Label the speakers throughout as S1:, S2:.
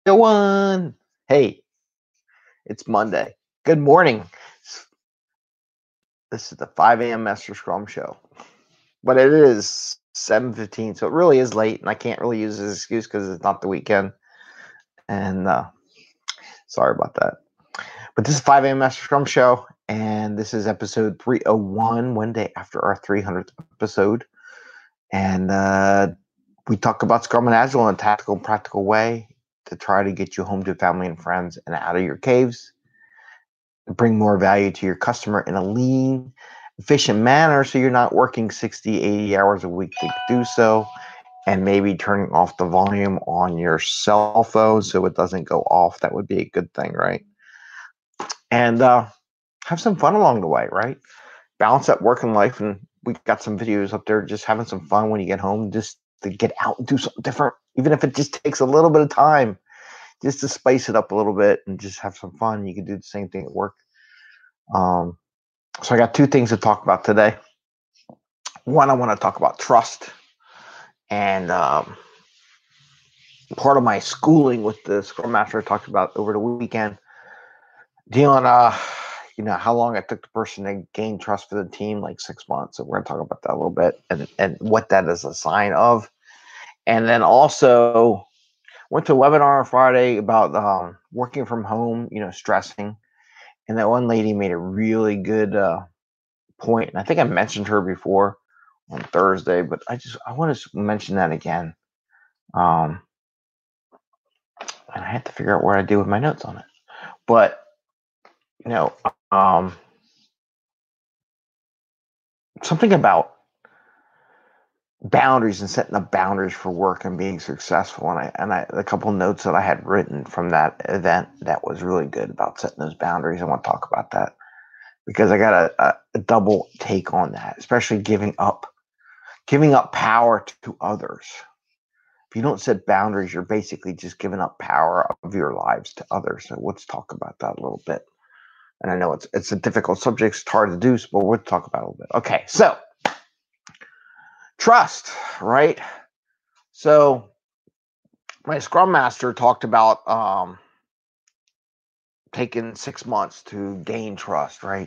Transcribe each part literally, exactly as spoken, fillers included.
S1: Everyone. Hey, it's Monday. Good morning. This is the five a m. Master Scrum Show. But it is seven fifteen, so it really is late, and I can't really use this as an excuse because it's not the weekend. And uh, sorry about that. But this is five a m. Master Scrum Show, and this is episode three oh one, one day after our three hundredth episode. And uh, we talk about Scrum and Agile in a tactical, practical way to try to get you home to family and friends and out of your caves, bring more value to your customer in a lean, efficient manner so you're not working sixty, eighty hours a week to do so, and maybe turning off the volume on your cell phone so it doesn't go off. That would be a good thing, right? And uh, have some fun along the way, right? Balance that work and life, and we got some videos up there just having some fun when you get home, just to get out and do something different, even if it just takes a little bit of time, just to spice it up a little bit and just have some fun. You can do the same thing at work. Um, so I got two things to talk about today. One, I want to talk about trust, and um, part of my schooling with the Scrum Master I talked about over the weekend, dealing, uh, you know, how long it took the person to gain trust for the team, like six months. So we're going to talk about that a little bit, and and what that is a sign of. And then also went to a webinar on Friday about um, working from home, you know, stressing. And that one lady made a really good uh, point, and I think I mentioned her before on Thursday, but I just I want to mention that again. Um, and I had to figure out what I do with my notes on it. But you know, um, something about boundaries and setting up boundaries for work and being successful. And I and I a couple of notes that I had written from that event that was really good about setting those boundaries. I want to talk about that because I got a, a, a double take on that, especially giving up giving up power to others. If you don't set boundaries, you're basically just giving up power of your lives to others. So let's talk about that a little bit. And I know it's it's a difficult subject, it's hard to do, but we'll talk about it a little bit. Okay, so trust, right? So my Scrum Master talked about um, taking six months to gain trust, right?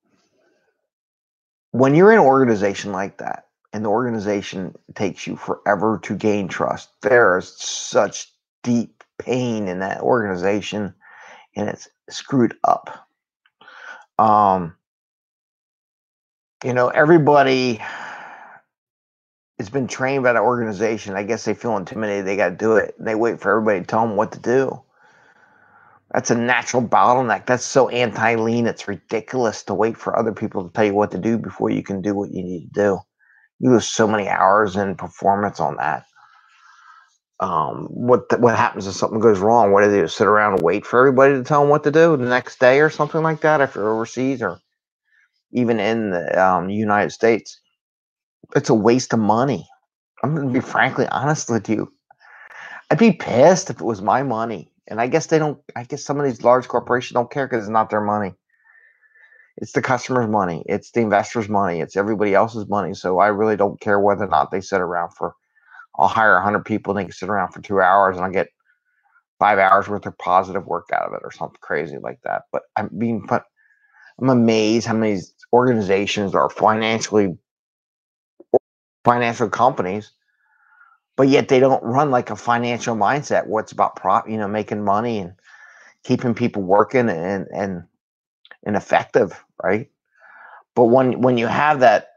S1: When you're in an organization like that, and the organization takes you forever to gain trust, there is such deep pain in that organization, and it's screwed up. Um, you know, everybody has been trained by the organization. I guess they feel intimidated. They got to do it. They wait for everybody to tell them what to do. That's a natural bottleneck. That's so anti-lean. It's ridiculous to wait for other people to tell you what to do before you can do what you need to do. You lose so many hours in performance on that. Um, what the, what happens if something goes wrong? What do they do? Sit around and wait for everybody to tell them what to do the next day or something like that if you're overseas or even in the um, United States? It's a waste of money. I'm going to be frankly honest with you. I'd be pissed if it was my money. And I guess they don't, I guess some of these large corporations don't care because it's not their money. It's the customer's money. It's the investor's money. It's everybody else's money. So I really don't care whether or not they sit around for, I'll hire one hundred people and they can sit around for two hours and I'll get five hours worth of positive work out of it or something crazy like that. But I'm being, I'm amazed how many organizations are financially, financial companies, but yet they don't run like a financial mindset. What's about prop, you know, making money and keeping people working and and and effective, right? But when when you have that,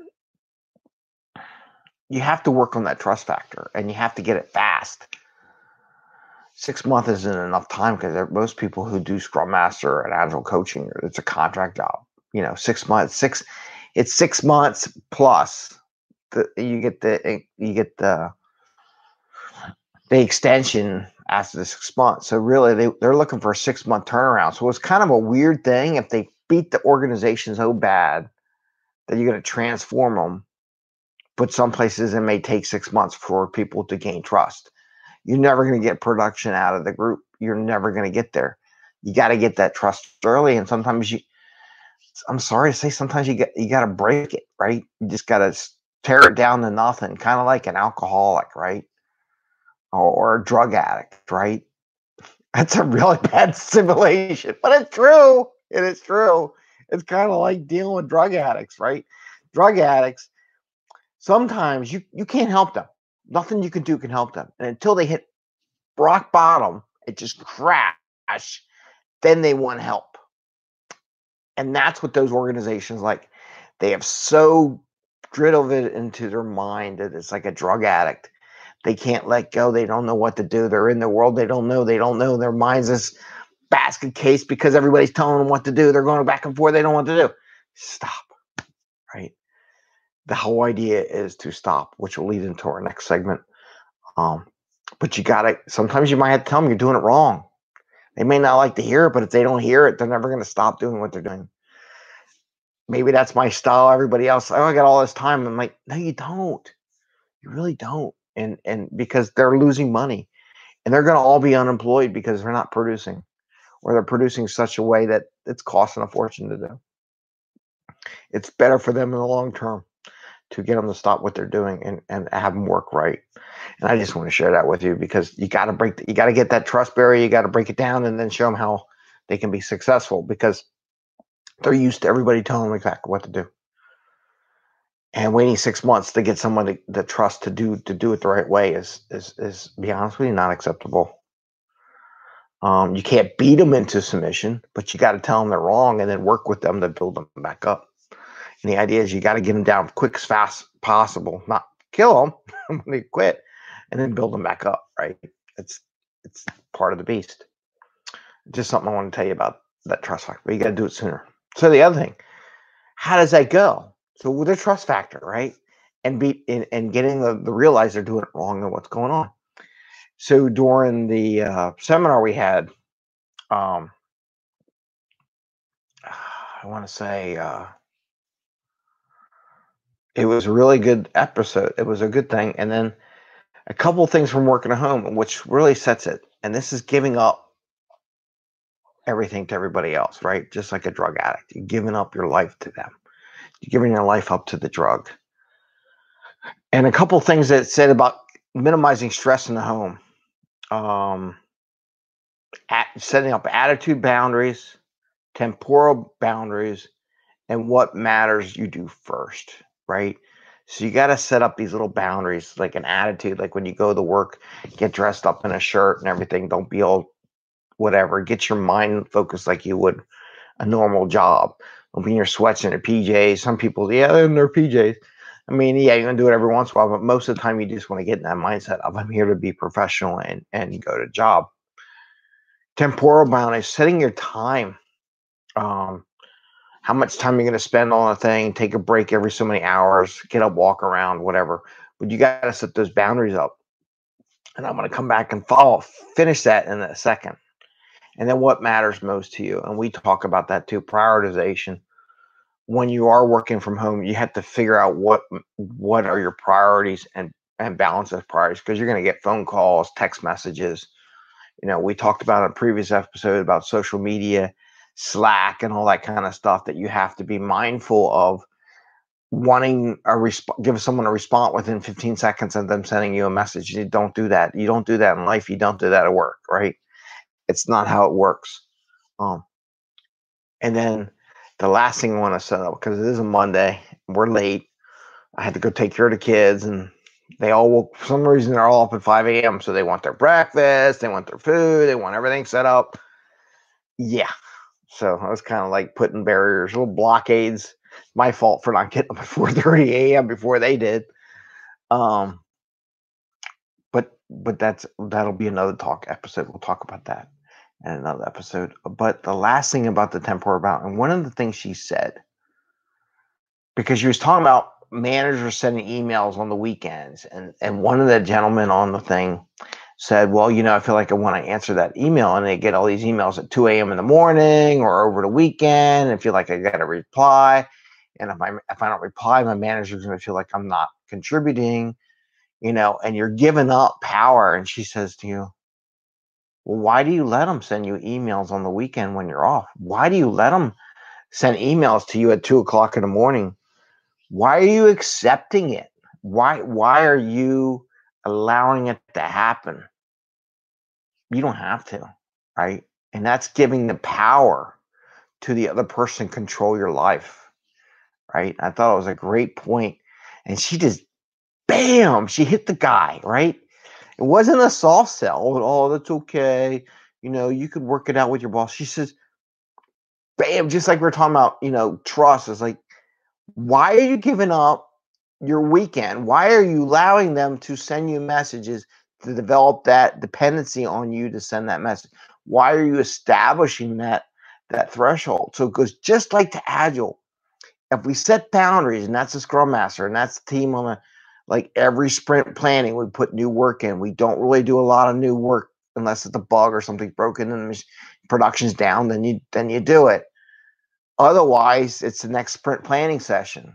S1: you have to work on that trust factor, and you have to get it fast. Six months isn't enough time because most people who do Scrum Master and Agile coaching, it's a contract job. You know, six months, six, it's six months plus. The, you get the you get the the extension after the six months. So really, they, they're looking for a six-month turnaround. So it's kind of a weird thing if they beat the organization so bad that you're going to transform them. But some places it may take six months for people to gain trust. You're never going to get production out of the group. You're never going to get there. You got to get that trust early. And sometimes you, I'm sorry to say, sometimes you get you got to break it, right? You just got to tear it down to nothing, kind of like an alcoholic, right? Or, or a drug addict, right? That's a really bad simulation, but it's true. It is true. It's kind of like dealing with drug addicts, right? Drug addicts, sometimes you, you can't help them. Nothing you can do can help them. And until they hit rock bottom, it just crash, then they want help. And that's what those organizations like. They have so drilled it into their mind that it's like a drug addict. They can't let go. They don't know what to do. They're in the world they don't know. They don't know. Their mind's this basket case because everybody's telling them what to do. They're going back and forth. They don't know what to do. Stop. Right? The whole idea is to stop, which will lead into our next segment. Um, but you got to, sometimes you might have to tell them you're doing it wrong. They may not like to hear it, but if they don't hear it, they're never going to stop doing what they're doing. Maybe that's my style. Everybody else, oh, I got all this time. I'm like, no, you don't. You really don't. And and because they're losing money, and they're going to all be unemployed because they're not producing, or they're producing such a way that it's costing a fortune to do. It's better for them in the long term to get them to stop what they're doing and, and have them work right. And I just want to share that with you because you got to break, the, you got to get that trust barrier. You got to break it down and then show them how they can be successful because they're used to everybody telling them exactly what to do. And waiting six months to get someone to, to trust to do to do it the right way is is is, to be honest with you, not acceptable. Um, you can't beat them into submission, but you got to tell them they're wrong and then work with them to build them back up. And the idea is you got to get them down quick as fast as possible, not kill them when they quit, and then build them back up. Right? It's it's part of the beast. Just something I want to tell you about that trust factor. But you got to do it sooner. So the other thing, how does that go? So with the trust factor, right? And be and, and getting the, the realize they're doing it wrong and what's going on. So during the uh, seminar we had, um, I want to say uh, it was a really good episode. It was a good thing. And then a couple of things from working at home, which really sets it. And this is giving up everything to everybody else, right? Just like a drug addict. You're giving up your life to them. You're giving your life up to the drug. And a couple of things that said about minimizing stress in the home. Um, at, setting up attitude boundaries, temporal boundaries, and what matters you do first, right? So you got to set up these little boundaries, like an attitude, like when you go to work, get dressed up in a shirt and everything. Don't be all whatever. Get your mind focused like you would a normal job. Don't be in your sweats and your P Js. Some people, yeah, they're in their P Js. I mean, yeah, you're going to do it every once in a while, but most of the time you just want to get in that mindset of I'm here to be professional and, and go to job. Temporal boundaries, setting your time. Um, how much time you're going to spend on a thing, take a break every so many hours, get up, walk around, whatever. But you got to set those boundaries up. And I'm going to come back and follow, finish that in a second. And then what matters most to you. And we talk about that too, prioritization. When you are working from home, you have to figure out what what are your priorities and, and balance those priorities because you're going to get phone calls, text messages. You know, we talked about in a previous episode about social media, Slack, and all that kind of stuff that you have to be mindful of wanting a resp- give someone a response within fifteen seconds of them sending you a message. You don't do that. You don't do that in life. You don't do that at work, right? It's not how it works. Um, and then the last thing I want to set up, because it is a Monday, we're late. I had to go take care of the kids, and they all woke, for some reason, they're all up at five a.m. So they want their breakfast, they want their food, they want everything set up. Yeah. So I was kind of like putting barriers, little blockades. My fault for not getting up at four thirty a.m. before they did. Um, but but that's that'll be another talk episode. We'll talk about that in another episode. But the last thing about the temporal bound, and one of the things she said, because she was talking about managers sending emails on the weekends, and and one of the gentlemen on the thing said, well, you know, I feel like I want to answer that email, and they get all these emails at two a.m. in the morning or over the weekend and feel like I got to reply. And if I if I don't reply, my manager's going to feel like I'm not contributing, you know, and you're giving up power. And she says to you, well, why do you let them send you emails on the weekend when you're off? Why do you let them send emails to you at two o'clock in the morning? Why are you accepting it? Why why are you allowing it to happen? You don't have to. right? And that's giving the power to the other person to control your life, right? I thought it was a great point. And she just, bam, she hit the guy, right? It wasn't a soft sell. Oh, that's okay. You know, you could work it out with your boss. She says, bam, just like we we're talking about, you know, trust. It's like, why are you giving up your weekend? Why are you allowing them to send you messages to develop that dependency on you to send that message? Why are you establishing that that threshold? So it goes just like to Agile. If we set boundaries, and that's a Scrum Master, and that's the team on a like every sprint planning, we put new work in. We don't really do a lot of new work unless it's a bug or something's broken and the production's down. Then you then you do it. Otherwise, it's the next sprint planning session.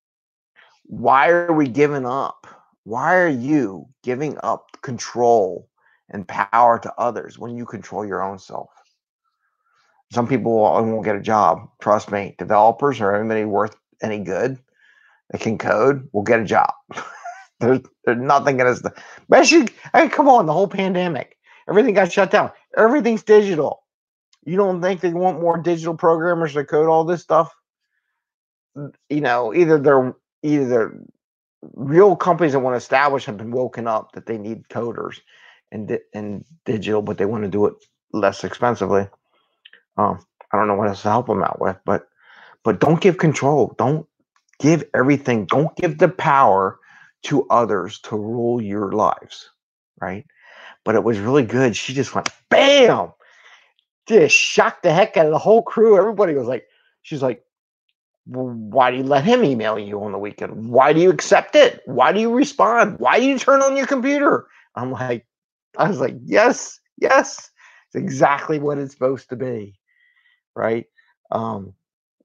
S1: Why are we giving up? Why are you giving up control and power to others when you control your own self? Some people won't get a job. Trust me, developers or anybody worth any good that can code will get a job. there's, there's nothing going to, especially, I mean, come on, the whole pandemic, everything got shut down. Everything's digital. You don't think they want more digital programmers to code all this stuff? You know, either they're either they're real companies that want to establish have been woken up that they need coders and di- and digital, but they want to do it less expensively. Um, I don't know what else to help them out with, but but don't give control. Don't give everything. Don't give the power to others to rule your lives, right? But it was really good. She just went bam, just shocked the heck out of the whole crew. Everybody was like, she's like, well, why do you let him email you on the weekend? Why do you accept it? Why do you respond? Why do you turn on your computer? I'm like, I was like, yes, yes, it's exactly what it's supposed to be, right? Um,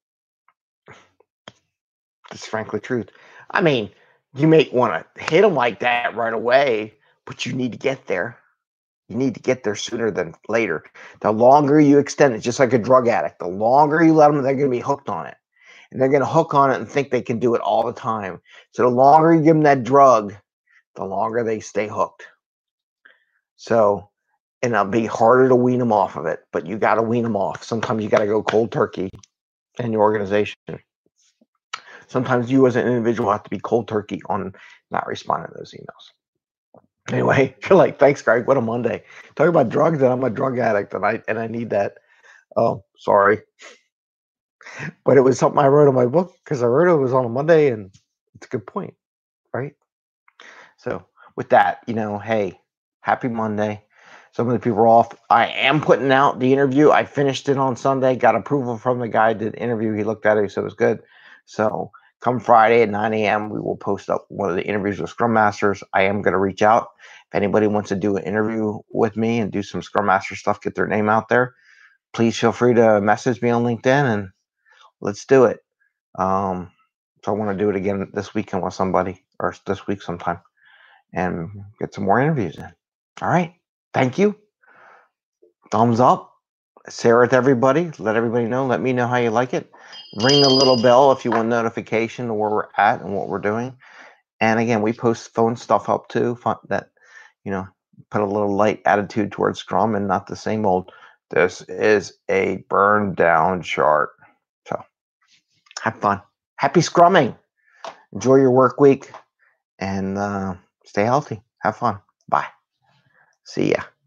S1: it's frankly truth. I mean, you may want to hit them like that right away, but you need to get there. You need to get there sooner than later. The longer you extend it, just like a drug addict, the longer you let them, they're going to be hooked on it. And they're going to hook on it and think they can do it all the time. So the longer you give them that drug, the longer they stay hooked. So, and it'll be harder to wean them off of it, but you got to wean them off. Sometimes you got to go cold turkey in your organization. Sometimes you as an individual have to be cold turkey on not responding to those emails. Anyway, you're like, thanks, Greg. What a Monday. Talk about drugs, and I'm a drug addict, and I and I need that. Oh, sorry. But it was something I wrote in my book because I wrote it was on a Monday, and it's a good point, right? So with that, you know, hey, happy Monday. Some of the people are off. I am putting out the interview. I finished it on Sunday, got approval from the guy who did the interview. He looked at it, he said it was good. So come Friday at nine a.m., we will post up one of the interviews with Scrum Masters. I am going to reach out. If anybody wants to do an interview with me and do some Scrum Master stuff, get their name out there, please feel free to message me on LinkedIn and let's do it. Um, so I want to do it again this weekend with somebody or this week sometime and get some more interviews in. All right. Thank you. Thumbs up. Share it with everybody. Let everybody know. Let me know how you like it. Ring the little bell if you want notification of where we're at and what we're doing. And again, we post phone stuff up too that, you know, put a little light attitude towards Scrum and not the same old, this is a burned down chart. So have fun. Happy Scrumming. Enjoy your work week and uh, stay healthy. Have fun. Bye. See ya.